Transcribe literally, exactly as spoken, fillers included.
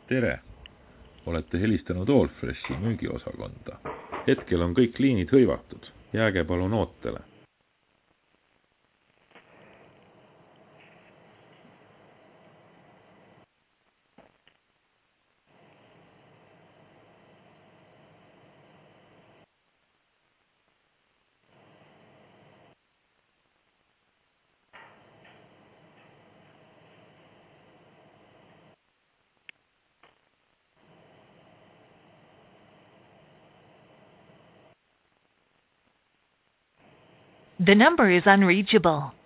tere! Olete helistanud Allfreshi müügiosakonda. Hetkel on kõik liinid hõivatud. Jääge palun ootele. The number is unreachable.